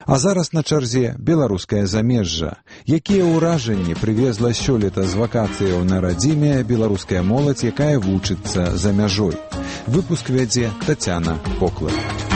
А зараз на чарзе беларускае замежжа. Якія ўражанні прывезла сёлета з вакацыяў на радзіме беларуская моладзь, якая вучыцца за мяжой? Выпуск вядзе Тацяна Поклад.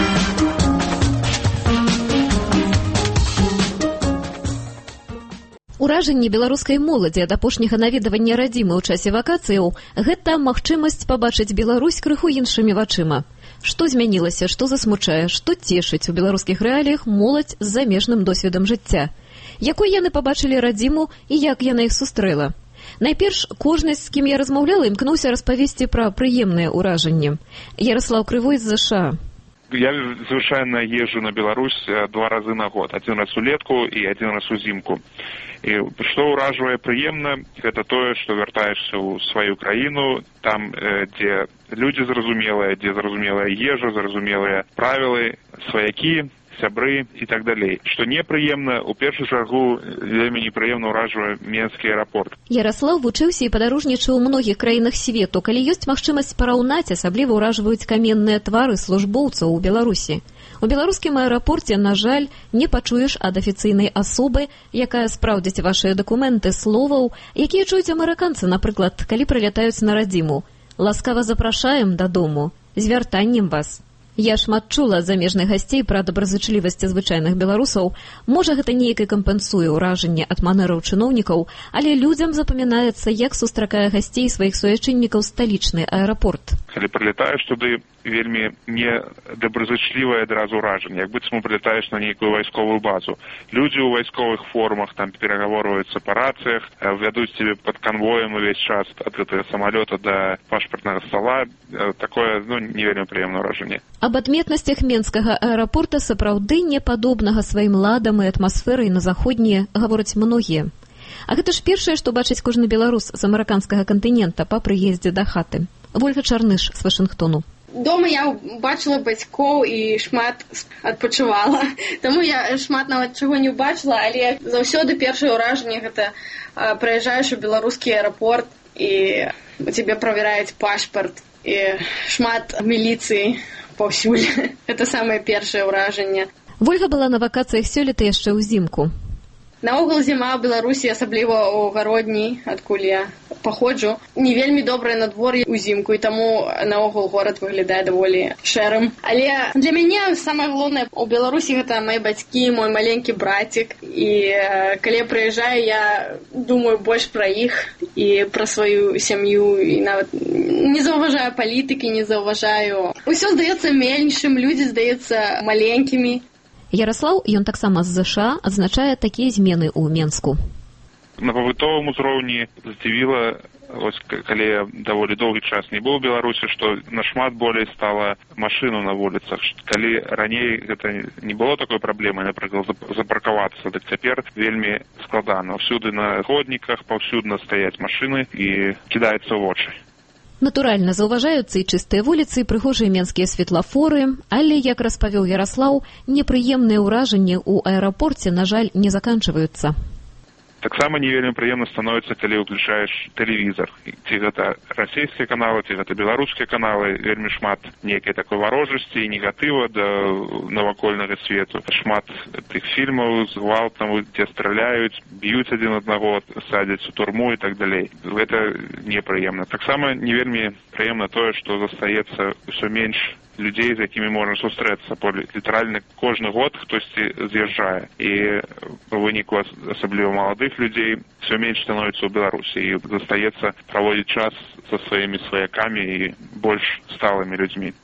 Уражанні беларускай моладзі ад апошняга наведавання радзімы ў часе вакацыяў – гэта магчымасць пабачыць Беларусь крыху іншымі вачыма. Што змянілася, што засмучае, што цешыць у беларускіх рэаліях моладзь з замежным досведам жыцця? Якой яны пабачылі радзіму і як яна іх сустрэла? Найперш, кожны, з кім я размаўляла, імкнуўся распавесці пра прыемныя ўражанні. Яраслаў Крывой з ЗША. Я звычайна езжу на Беларусь 2 разы на год. 1 раз улетку і 1 раз узімку. І што ўражвае прыемна, гэта тое, што вяртаешся ў сваю краіну, там, дзе людзі зразумелыя, дзе зразумелая ежа, зразумелыя правілы, сваякі, сябры і так далей. Што непрыемна, у першую чаргу вельмі непрыемна ўражвае Менскі аэрапорт. Яраслаў вучыўся і падарожнічаў у многіх краінах свету. Калі ёсць магчымасць параўнаць, асабліва ўражваюць каменныя твары службоўцаў у Беларусі. У беларускім аэрапорце, на жаль, не пачуеш ад афіцыйнай асобы, якая спраўдзіць вашыя дакументы, словаў, якія чуюць амерыканцы, напрыклад, калі прылятаюць на радзіму. Ласкава запрашаем дадому, з вяртаннем вас. Я шмат чула ад замежных гасцей пра добразычлівасць звычайных беларусаў. Можа, гэта неяк і кампенсуе ўражанне ад манераў чыноўнікаў, але людзям запамінаецца, як сустракае гасцей сваіх суайчыннікаў сталічны аэрапорт. Калі прылетаеш туды, вельмі не добразычлівае адразу ўражанне, як быццам прылетаеш на нейкую вайсковую базу. Людзі ў вайсковых формах там перагаворваюцца па рацыях, вядуць цябе пад канвоем увесь час ад гэтага самалёта да пашпартнага стола. Такое, не вельмі прыемнае ўражанне. Аб адметнасцях Менскага аэрапорта сапраўды не падобнага сваім ладам і атмасферай на заходнія гавораць многія. А гэта ж першае, што бачыць кожны беларус з амерыканскага кантынента па прыездзе да хаты. Вольга Чарныш з Вашынгтону. Дома я бачыла бацькоў і шмат адпачывала. Таму я шмат нават чаго не ўбачыла, але заўсёды першае ўражанне гэта прыязджаеш у беларускі аэрапорт і цябе правяраюць пашпарт і шмат міліцыі паўсюль. Гэта самае першае ўражанне. Вольга была на вакацыях сёлета яшчэ ўзімку. Наогул зіма ў Беларусі, асабліва ў Гародні, адкуль я паходжу, не вельмі добрае надвор'е ўзімку, і таму наогул горад выглядае даволі шэрым. Але для мяне самае галоўнае ў Беларусі гэта мае бацькі, мой маленькі брацік. І калі я прыязджаю, я думаю больш пра іх і пра сваю сям'ю, і нават не заўважаю палітыкі, не заўважаю. Усё здаецца меншым, людзі здаецца маленькімі. Яраслаў, ён таксама з ЗША, адзначае такія змены ў Менску. На пабытовым узроўні здзівіла, калі я даволі доўгі час не быў у Беларусі, што нашмат болей стала машыну на вуліцах. Калі раней гэта не было такой праблемы, напрыклад, запаркавацца, дык цяпер вельмі складана. Ўсюды на ходніках, паўсюдна стаяць машыны і кідаецца ў вочы. Натуральна, заўважаюцца і чыстыя вуліцы, і прыгожыя менскія светлафоры, але, як распавёў Яраслаў, непрыемныя ўражанні ў аэрапорце, на жаль, не заканчваюцца. Таксама не вельмі прыемна становіцца, калі ўключаеш тэлевізор. Ці гэта расійскія каналы, ці гэта беларускія каналы, вельмі шмат нейкай такой варожасці і негатыва да навакольнага свету. Шмат тых фільмаў з гвалтам, дзе страляюць, б'юць адзін аднаго, садзяць у турму і так далей. Гэта непрыемна. Таксама не вельмі прыемна тое, што застаецца ўсё менш людзей, з якімі можна сустрэцца. Літаральна кожны год хтосьці з'язджае. І па выніку асабліва маладых людзей все менш становіцца ў Беларусі. І застаецца праводзіць час са сваімі сваякамі і больш сталымі людзьмі.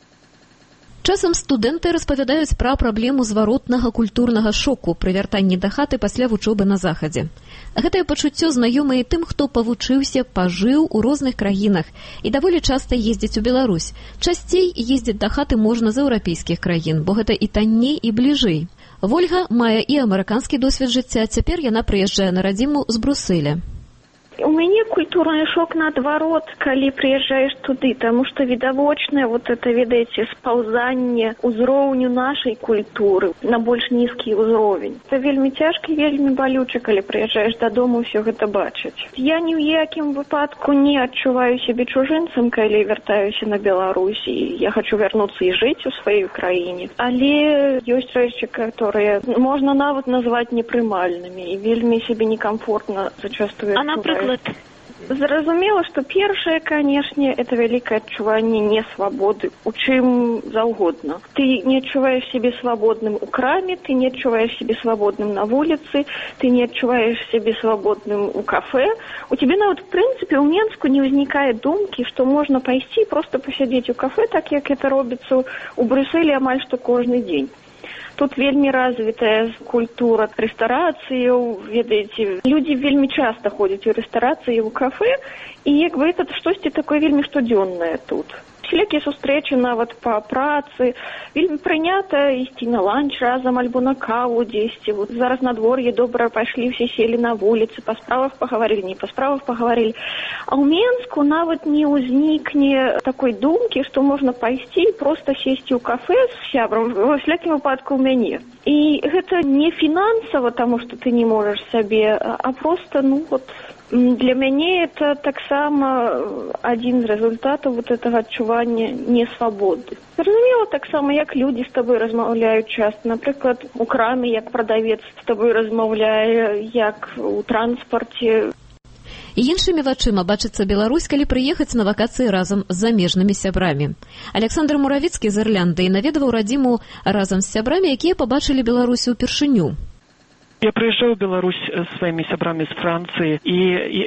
Часам студэнты распавядаюць пра праблему зваротнага культурнага шоку пры вяртанні да хаты пасля вучобы на захадзе. Гэтае пачуццё знаёмае тым, хто павучыўся, пажыў у розных краінах і даволі часта ездзіць у Беларусь. Часцей ездзіць да хаты можна з еўрапейскіх краін, бо гэта і танней, і бліжэй. Вольга мае і амерыканскі досвед жыцця, цяпер яна прыязджае на радзіму з Брусэля. У мяне культурны шок наадварот, калі прыязджаеш туды, таму што відавочнае вот это, ведаеце, спаўзанне ўзроўню нашай культуры на больш нізкі ўзровень. Это вельмі цяжка, вельмі балюча, калі прыязджаеш дадому ўсё гэта бачыць. Я ні ў якім выпадку не адчуваю сябе чужынцам, калі вяртаюся на Беларусь, і я хочу вярнуцца і жыць у сваёй краіне. Але ёсць рэчы, которые можна нават назваць непрымальнымі, і вельмі сябе некамфортна зачастую адчуваю. А, напрыклад, зразумела, што першае, канешне, это вялікае адчуванне несвабоды, у чым заўгодна. Ты не адчуваеш сябе свабодным у краме, ты не адчуваеш сябе свабодным на вуліцы, ты не адчуваеш сябе свабодным у кафе. У цябе нават, в прынцыпе, ў Менску не ўзнікае думкі, што можна пайсці проста пасядзець у кафе, так як это робіцца ў Брюсселі амаль што кожны дзень. Тут вельмі развітая культура рэстарацыяў, ведаеце, людзі вельмі часта ходзяць у рэстарацыі, у кафе, і як бы это штосьці такое вельмі штодзённае тут. Всякие сустрэчы нават па працы, вельмі прынята ісці на ланч разам альбо на каву дзесьці. Вот зараз надвор'е добра пайшлі, все сели на вуліцы, па справах пагаварылі, не па справах пагаварылі. А ў Менску нават не ўзнікне такой думкі, што можна пайсці і проста сесці ў кафе з сябрам, во всякім выпадку ў мяне. І гэта не фінансава, таму што ты не можаш сабе, а проста, для мяне это таксама адзін з рэзультатаў вот этого адчування несвабоды. Зразумела таксама, як людзі з табой размаўляюць часта. Напрыклад, у краме, як прадавец з табой размаўляе, як у транспарце. І іншымі вачыма бачыцца Беларусь, калі прыехаць на вакацыі разам з замежнымі сябрамі. Александр Муравіцкі з Ірландыі наведваў радзіму разам з сябрамі, якія пабачылі Беларусь упершыню. Я прыязджаў у Беларусь сваімі сябрамі з Францыі, і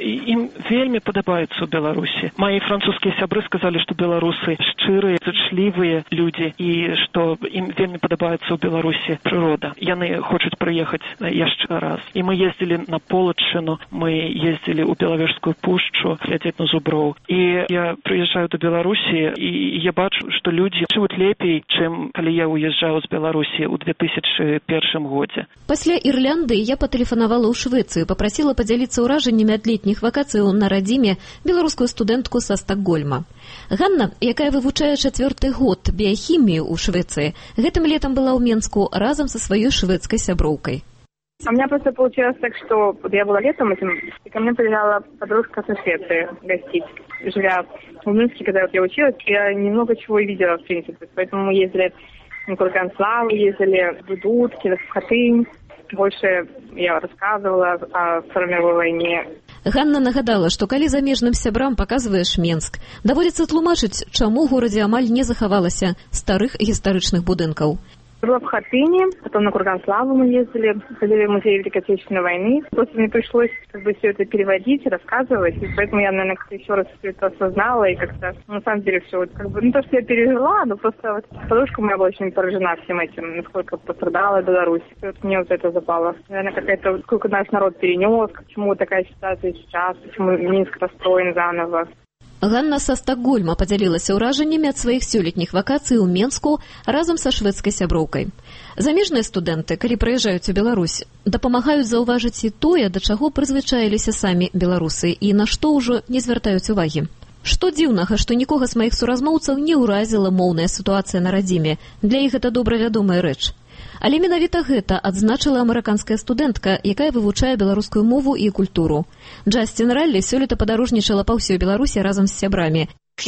ім вельмі падабаецца ў Беларусі. Мае французскія сябры сказалі, што беларусы шчырыя, зычлівыя людзі, і што ім вельмі падабаецца ў Беларусі прырода. Яны хочуць прыехаць яшчэ раз. І мы ездзілі на Полаччыну, мы ездзілі ў Белавежскую пушчу, глядзець на зуброў. І я прыязджаю да Беларусі, і я бачу, што людзі жывуць лепей, чым калі я уязджаў з Беларусі ў 2001 годзе. Пасля Ірлянды я патэлефанавала ў Швецыю, папрасіла падзяліцца ўражаннямі ад летніх вакацыяў на радзіме беларускую студэнтку са Стакгольма. Ганна, якая вывучае 4-й год біяхімію ў Швецыі, гэтым летом была ў Менску разам са сваёй шведскай сяброўкай. У меня просто получилось так, что я была летом этим, и ко мне приезжала подружка со Швеции гостить. Живя в Минске, когда я училась, я немного чего и видела, в принципе. Поэтому мы ездили на Курганславу, ездили в Дудки, в Хатынь. Больше я рассказывала о Второй мировой войне. Ганна нагадала, што калі замежным сябрам паказваеш Менск, даводзіцца тлумачыць, чаму ў горадзе амаль не захавалася старых гістарычных будынкаў. Была в Хатыне, потом на Курганславу мы ездили, ходили в музей Великой Отечественной войны. Просто мне пришлось все это переводить, рассказывать, и поэтому я, наверное, как-то еще раз все это осознала, и как-то, на самом деле, все, то, что я пережила, но просто подружка моя была очень поражена всем этим, насколько пострадала Беларусь. Мне вот это запало. Наверное, какая-то, сколько наш народ перенес, почему такая ситуация сейчас, почему Минск расстроен заново. Ганна са Стакгольма падзялілася ўражаннямі ад сваіх сёлетніх вакацый у Менску разам са шведскай сяброўкай. Замежныя студэнты, калі прыязджаюць у Беларусь, дапамагаюць заўважыць і тое, да чаго прызвычаіліся самі беларусы і на што ўжо не звяртаюць увагі. Што дзіўнага, што нікога з маіх суразмоўцаў не ўразіла моўная сітуацыя на радзіме. Для іх гэта добра вядомая рэч. Але менавіта гэта адзначыла амерыканская студэнтка, якая вывучае беларускую мову і культуру. Джастин Раллі сёлета падарожнічала па ўсёй Беларусі разам з сябрамі.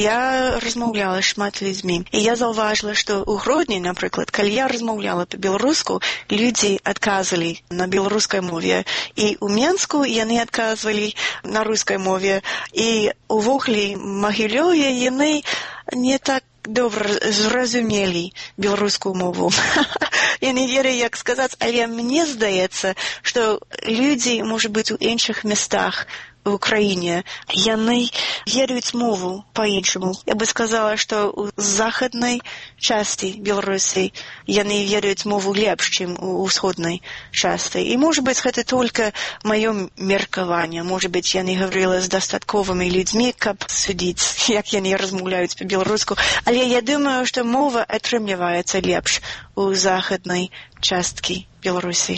Я размаўляла шмат людзьмі, і я заўважыла, што ў Гродні, напрыклад, калі я размаўляла па-беларуску, людзі адказвалі на беларускай мове, і ў Менску яны адказвалі на рускай мове, і увогуле Магілёве яны не так добра зразумелі беларускую мову. Я не верю, як сказаць, але мне здаецца, што людзі, можа быць, у іншых местах в Украине, яны ведаюць мову по-іншаму. Я бы сказала, што ў захаднай части Беларусі яны ведаюць мову лепш, чым у ўсходнай части. І, можа быць, гэта толькі маё меркаванне. Можа быць, я не гаварыла з дастатковымі людзьмі, каб судзіць, як яны размаўляюць па-беларуску. Але я думаю, што мова атрымліваецца лепш у захаднай часткі Беларусі.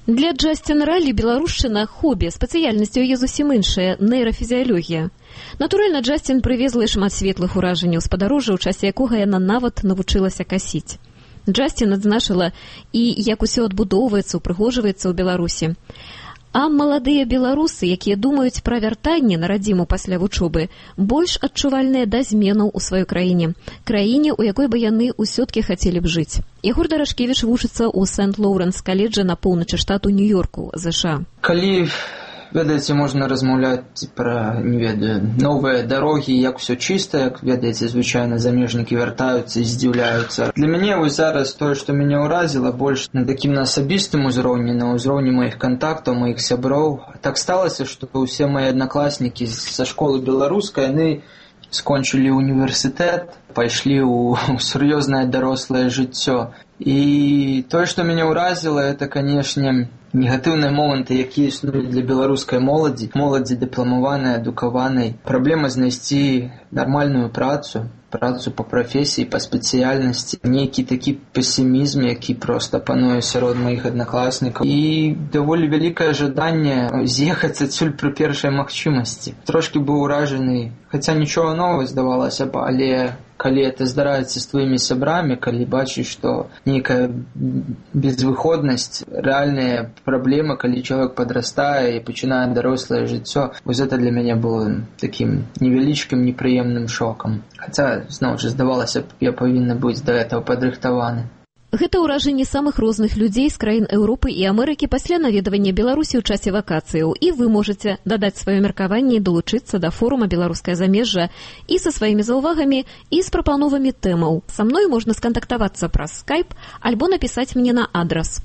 Для Джасціна Раллі беларушчына хобі, спецыяльнасць у яе зусім іншая – нейрафізіялогія. Натуральна, Джасцін прывезла шмат светлых уражанняў з падарожжа, у часе якога яна нават навучылася касіць. Джасцін адзначыла і як усё адбудоўваецца, упрыгожваецца ў Беларусі. А маладыя беларусы, якія думаюць пра вяртанне на радзіму пасля вучобы, больш адчувальныя да зменаў у сваёй краіне. Краіне, у якой бы яны ўсё-ткі хацелі б жыць. Ягор Дарашкевіч вучыцца ў Сент-Лоуренс каледжа на поўначы штату Нью-Йорку, ЗША. Калі, ведаеце, можна размаўляць пра, не ведаю, новыя дарогі, як усё чыста, як, ведаеце, звычайна замежнікі вяртаюцца і здзіўляюцца. Для мяне вось зараз тое, што мяне ўразіла, больш на такім на асабістым узроўні, на ўзроўні маіх кантактаў, маіх сяброў. Так сталася, што ўсе мае аднакласнікі са школы беларускай, яны скончылі універсітэт, пайшлі ў сур'ёзнае дарослае жыццё. І тое, што мяне ўразіла, это, канешне, негатыўныя моманты, якія існуюць для беларускай моладзі, моладзі дыпламаванай, адукаванай. Праблема знайсці нармальную працу па прафесіі, па спецыяльнасці. Нейкі такі песімізм, які проста пануе сярод маіх аднакласнікаў. І даволі вялікае жаданне з'ехаць адсюль пры першай магчымасці. Трошкі быў уражаны, хаця нічога новага здавалася б, але калі это здараецца з тваімі сябрамі, калі бачыш, што нейкая безвыходнасць, рэальныя праблемы, калі чалавек падрастае і пачынае дарослае жыццё, вось гэта для мяне было такім невялічкім непрыемным шокам. Хаця, зноў жа, здавалася б, я павінна быць да гэтага падрыхтаваны. Гэта ўражанні самых розных людзей з краін Еўропы і Амерыкі пасля наведвання Беларусі ў часе вакацыяў. І вы можаце дадаць сваё меркаванне і долучыцца да форума «Беларускае замежжа» і са сваімі заўвагамі, і з прапановамі тэмаў. Са мной можна скантактавацца праз Skype альбо напісаць мне на адрас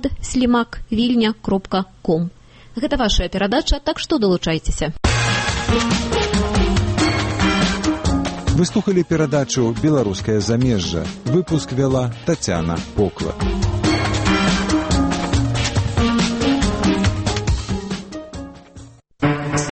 poklad@vilnya.com. Гэта вашая перадача, так што долучайцеся. Вы слухали перадачу «Беларускае замежжа». Выпуск вела Тацяна Поклад.